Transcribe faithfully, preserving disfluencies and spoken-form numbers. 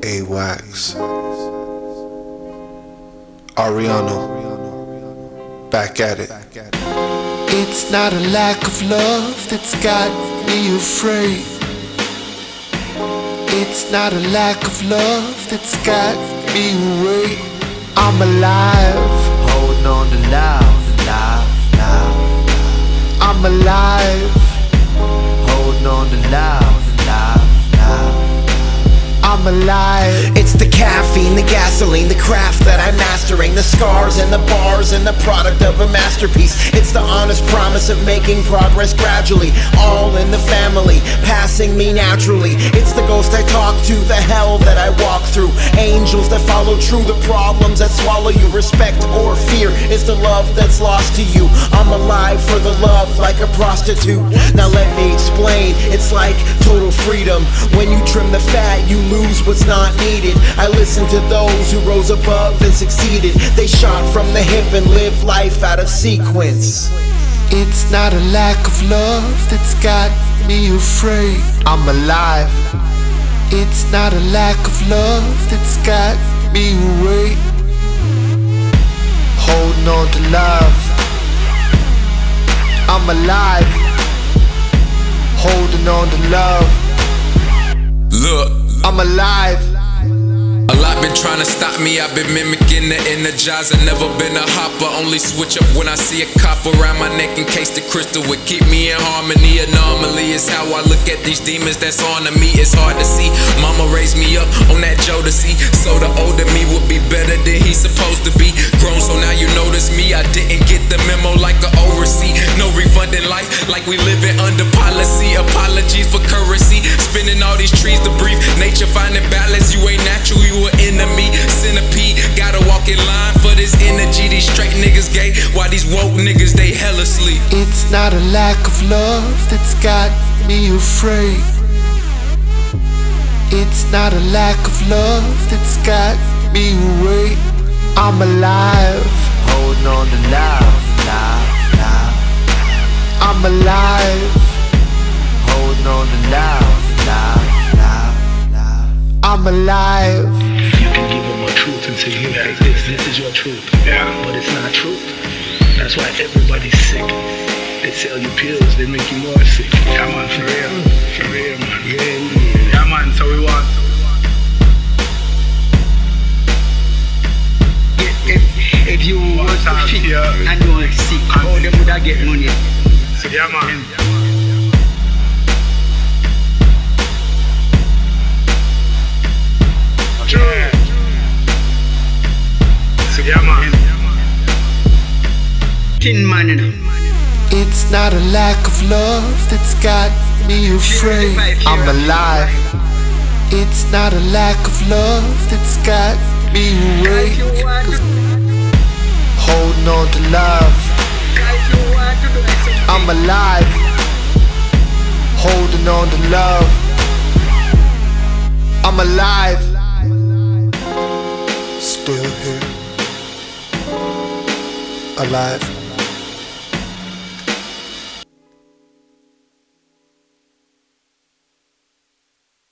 A-Wax, Ariano, back at it. It's not a lack of love that's got me afraid. It's not a lack of love that's got me away. I'm alive, holding on to love, love, love, love. I'm alive, holding on to love, love, love. I'm alive. It's the caffeine, the gasoline, the craft that I'm mastering, the scars and the bars and the product of a masterpiece. It's the honest promise of making progress gradually, all in the family, passing me naturally. It's the ghost I talk to, the hell that I walk through, angels that follow true, the problems that swallow you. Respect or fear is the love that's lost to you. I'm alive for the love like a prostitute. Now let me explain, it's like total freedom. When you trim the fat, you lose what's not needed. I listen to those who rose above and succeeded. They shot from the hip and live life out of sequence. It's not a lack of love that's got me afraid. I'm alive. It's not a lack of love that's got me away. Holding on to love. I'm alive. Holding on to love. Look, I'm alive. a lot been trying to stop me. I've been mimicking the energizer. Never been a hopper. Only switch up when I see a cop around my neck in case the crystal would keep me in harmony. Anomaly is how I look at these demons that's on to me. It's hard to see. Mama raised me up on that Jodeci, so the older me would be better than he's supposed to be. Grown, so now you notice me. I didn't get the memo like a oversee. No refund in life, like we living under policy. Apologies for currency. Spinning all these trees to breathe. Nature finding balance. You ain't natural, you an enemy. Centipede, gotta walk in line for this energy. These straight niggas gay, while these woke niggas they hella asleep. It's not a lack of love that's got me afraid. It's not a lack of love that's got me away. I'm alive, holding on to love, love, love. I'm alive, holding on to love, love, love, love. I'm alive. You can give them a truth and say, here, like this, this is your truth. Yeah. But it's not truth. That's why everybody's sick. They sell you pills, they make you more sick. Yeah, man, for real. For real, man. Yeah, yeah man, so we want. If, if you want to fit yeah. and you are sick, how them would I get money? So, yeah, man. Yeah. So, yeah, man. Tin man, you know. It's not a lack of love that's got me afraid. I'm alive. It's not a lack of love that's got me awake. Holding on to love. I'm alive. Holding on to love. I'm alive. Still here, alive.